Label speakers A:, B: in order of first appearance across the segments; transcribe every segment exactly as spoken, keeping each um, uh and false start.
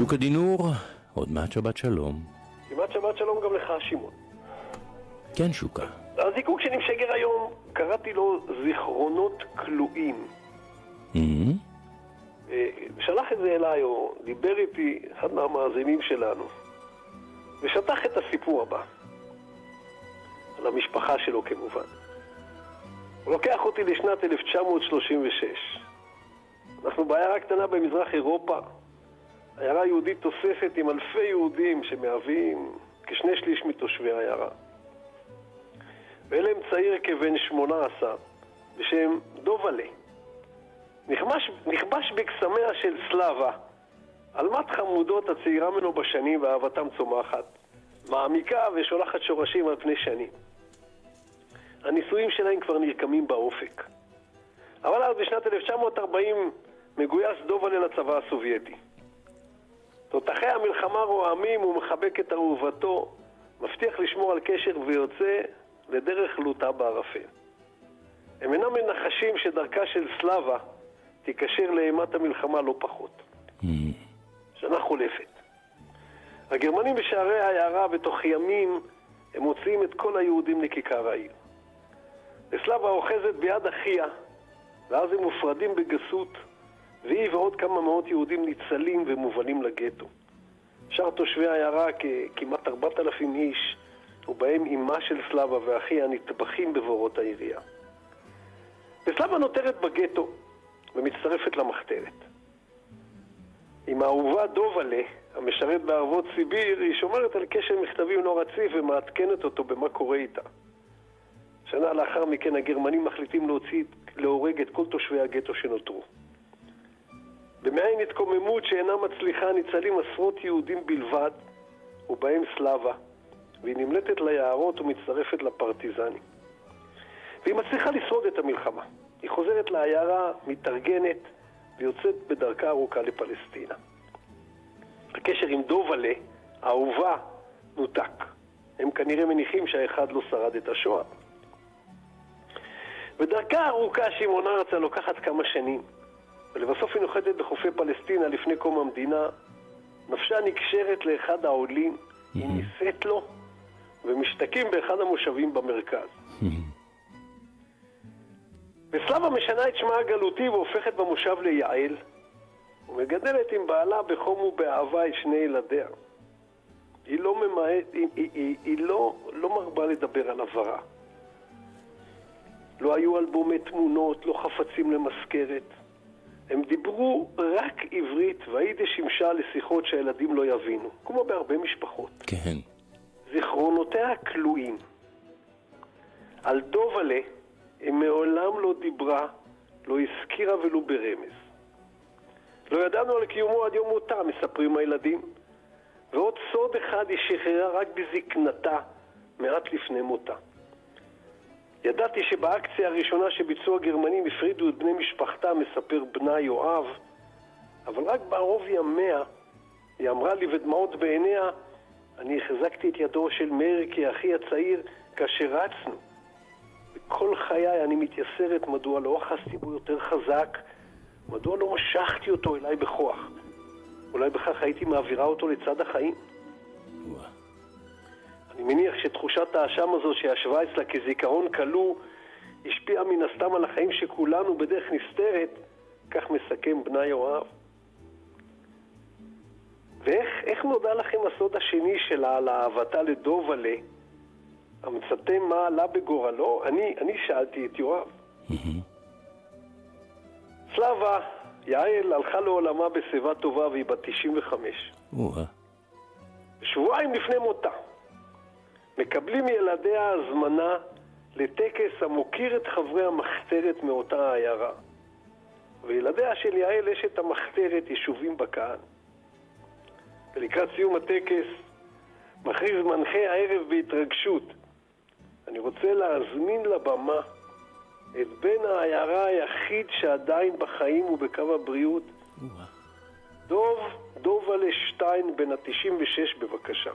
A: שוקה דינור, עוד מעט שבת שלום.
B: כמעט שבת שלום גם לך, שמעון.
A: כן, שוקה.
B: הזיקוק שאני משגר היום, קראתי לו זיכרונות כלואים.
A: Mm-hmm.
B: שלח את זה אליי, או דיבר איתי אחד מהמאזינים שלנו, ושטח את הסיפור הבא. על המשפחה שלו כמובן. הוא לוקח אותי לשנת אלף תשע מאות שלושים ושש. אנחנו בעיירה קטנה במזרח אירופה. עיירה יהודית תוספת עם אלפי יהודים שמהווים כשני שליש מתושבי העיירה. ואלם צעיר כבן שמונה עשר בשם דובלה. נכבש, נכבש בקסמיה של סלאבה, אלמת חמודות הצעירה ממנו בשנים ואהבתם צומחת, מעמיקה ושולחת שורשים על פני שנים. הניסויים שלהם כבר נרקמים באופק. אבל אז בשנת אלף תשע מאות ארבעים מגויס דובלה לצבא הסובייטי. תותחי המלחמה רועמים ומחבק את אהובתו, מבטיח לשמור על קשר ויוצא לדרך לוטה בערפל. הם אינם מנחשים שדרכה של סלאבה תיקשר לאימת המלחמה לא פחות.
A: Mm.
B: שנה חולפת. הגרמנים בשערי העיירה בתוך ימים הם מוציאים את כל היהודים לכיכר העיר. וסלאבה אוחזת ביד אחיה, ואז הם מופרדים בגסות, והיא ועוד כמה מאות יהודים ניצלים ומובלים לגטו. שאר תושבי העיירה כמעט ארבעת אלפים איש, ובהם אימה של סלאבה ואחיה נטבחים בבורות העירייה. וסלאבה נותרת בגטו ומצטרפת למחתרת. עם האהובה דובלה, המשרת בערבות סיביר, היא שומרת על קשר מכתבים לא רציף ומעדכנת אותו במה קורה איתה. שנה לאחר מכן הגרמנים מחליטים להוציא, להורג את כל תושבי הגטו שנותרו. במעין התקוממות שאינה מצליחה ניצלים עשרות יהודים בלבד, ובהם סלאבה, והיא נמלטת ליערות ומצטרפת לפרטיזנים. והיא מצליחה לשרוד את המלחמה. היא חוזרת לעיירה, מתארגנת, ויוצאת בדרכה ארוכה לפלסטינה. הקשר עם דובלה, האהובה, נותק. הם כנראה מניחים שהאחד לא שרד את השואה. בדרכה הארוכה שמעון ארצה לוקחת כמה שנים, ולבסוף היא נוחתת בחופי פלסטינה לפני קום המדינה. נפשה נקשרת לאחד העולים, mm-hmm. היא נישאת לו, ומשתקים באחד המושבים במרכז. Mm-hmm. וסלאבה משנה את שמה הגלותי והופכת במושב ליעל, ומגדלת עם בעלה בחום ובאהבה את שני ילדיה. היא לא ממעט, היא, היא, היא, היא לא, לא מרבה לדבר על עברה. לא היו אלבומי תמונות, לא חפצים למזכרת. הם דיברו רק עברית, והיידיש שימשה לשיחות שהילדים לא יבינו, כמו בהרבה משפחות.
A: כן.
B: זיכרונותיה כלואים. על דובלה היא מעולם לא דיברה, לא הזכירה ולו ברמז. לא ידענו על קיומו עד יום מותה, מספרים הילדים. ועוד סוד אחד היא שחררה רק בזקנתה, מעט לפני מותה. ידעתי שבאקציה הראשונה שביצעו הגרמנים הפרידו את בני משפחתה, מספר בנה יואב, אבל רק בערוב ימיה היא אמרה לי ודמעות בעיניה, אני החזקתי את ידו של מאיר כאחי הצעיר כאשר רצנו. בכל חיי אני מתייסרת מדוע לא אחזתי בו יותר חזק, מדוע לא משכתי אותו אליי בכוח. אולי בכך הייתי מעבירה אותו לצד החיים. אני מניח שתחושת האשם הזו שישבה אצלה כזיכרון כלוא השפיעה מן הסתם על החיים שכולנו בדרך נסתרת, כך מסכם בנה יואב. ואיך איך נודע לכם הסוד השני שלה על אהבתה לדובלה? המצאתם מה עלה בגורלו? אני, אני שאלתי את יואב. סלאבה, יעל, הלכה לעולמה בשיבה טובה והיא בת תשעים וחמש. שבועיים לפני מותה מקבלים ילדיה הזמנה לטקס המוקיר את חברי המחתרת מאותה העיירה. וילדיה של יעל אשת המחתרת ישובים בקהל. ולקראת סיום הטקס מכריז מנחה הערב בהתרגשות, אני רוצה להזמין לבמה את בן העיירה היחיד שעדיין בחיים ובקו הבריאות, דוב, דובלה שטיין בן ה-תשעים ושש בבקשה.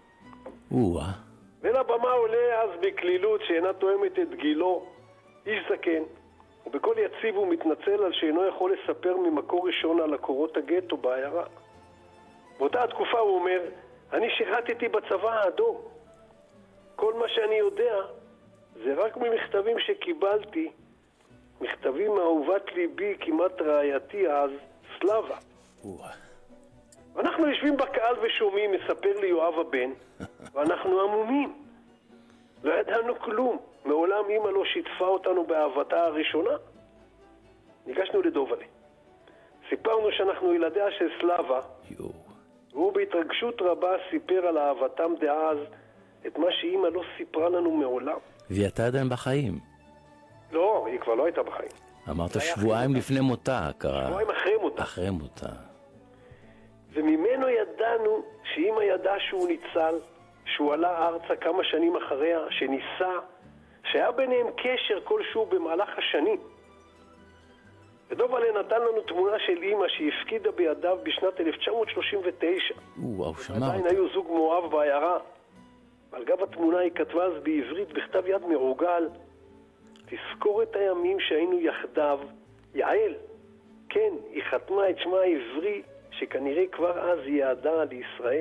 B: ולבמה עולה אז בקלילות שאינה תואמת את גילו, איש זקן, ובכל יציב הוא מתנצל על שאינו יכול לספר ממקור ראשון על הקורות הגטו בעיירה. באותה התקופה הוא אומר, אני שירתתי בצבא האדום. כל מה שאני יודע זה רק ממכתבים שקיבלתי, מכתבים מאהובת ליבי, כמעט רעייתי אז, סלאבה. אנחנו יושבים בקהל ושומעים, מספר לי יואב הבן, ואנחנו עמומים. לא ידענו כלום. מעולם אמא לא שיתפה אותנו באהבתה הראשונה. ניגשנו לדובלה. סיפרנו שאנחנו ילדיה של סלאבה. והוא בהתרגשות רבה סיפר על אהבתם דאז את מה שאמא לא סיפרה לנו מעולם.
A: והיא הייתה עדיין בחיים.
B: לא, היא כבר לא הייתה בחיים.
A: אמרת שבועיים לפני מותה, קרה.
B: שבועיים אחרי מותה.
A: אחרי מותה.
B: וממנו ידענו שאמא ידעה שהוא ניצל, שהוא עלה ארצה כמה שנים אחריה, שניסה, שהיה ביניהם קשר כלשהו במהלך השנים. ודובלה נתן לנו תמונה של אמא שהפקידה בידיו בשנת אלף תשע מאות שלושים ותשע.
A: וואו, שמע
B: עדיין
A: אותה.
B: היו זוג מאוהב בעיירה. על גב התמונה היא כתבה אז בעברית בכתב יד מרוגל, תזכור את הימים שהיינו יחדיו, יעל. כן, היא חתמה את שמה העברי, שכנראה כבר אז היא יעדה לישראל.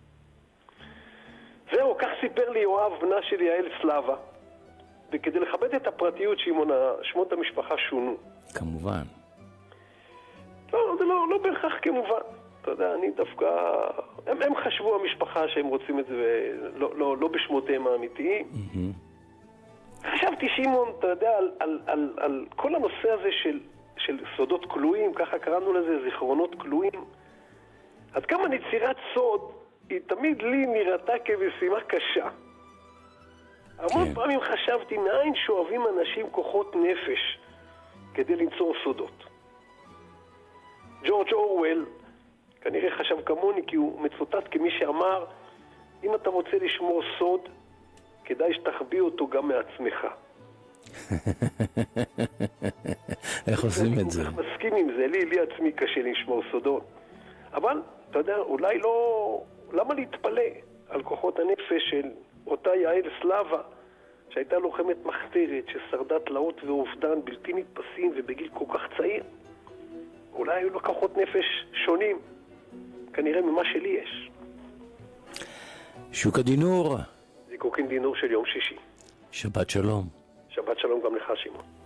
B: זהו, כך סיפר לי יואב, בנה של יעל סלאבה. וכדי לכבד את הפרטיות שמעונה, שמות המשפחה שונו.
A: כמובן.
B: לא, זה לא, לא בהכרח כמובן. אתה יודע, אני דווקא... הם, הם חשבו המשפחה שהם רוצים את זה, לא, לא, לא בשמותיהם האמיתיים. Mm-hmm. חשבתי, שמעון, אתה יודע, על, על, על, על כל הנושא הזה של, של סודות כלואים, ככה קראנו לזה, זיכרונות כלואים. עד כמה נצירת סוד, היא תמיד לי נראתה כמשימה קשה. המון
A: כן.
B: פעמים חשבתי, מאין שואבים אנשים כוחות נפש כדי למצוא סודות. ג'ורג' אורוול כנראה חשב כמוני, כי הוא מצוטט כמי שאמר, אם אתה רוצה לשמור סוד, כדאי שתחביא אותו גם מעצמך.
A: איך עושים את זה?
B: אני מסכים עם זה, לי, לי עצמי קשה לשמור סודות. אבל, אתה יודע, אולי לא... למה להתפלא על כוחות הנפש של אותה יעל סלאבה, שהייתה לוחמת מחתרת, ששרדה תלאות ואובדן בלתי נתפסים ובגיל כל כך צעיר? אולי היו לו כוחות נפש שונים, כנראה ממה שלי יש.
A: שוקה דינור.
B: זיקוקין דינור של יום שישי.
A: שבת שלום.
B: שבת שלום גם לך, שמעון.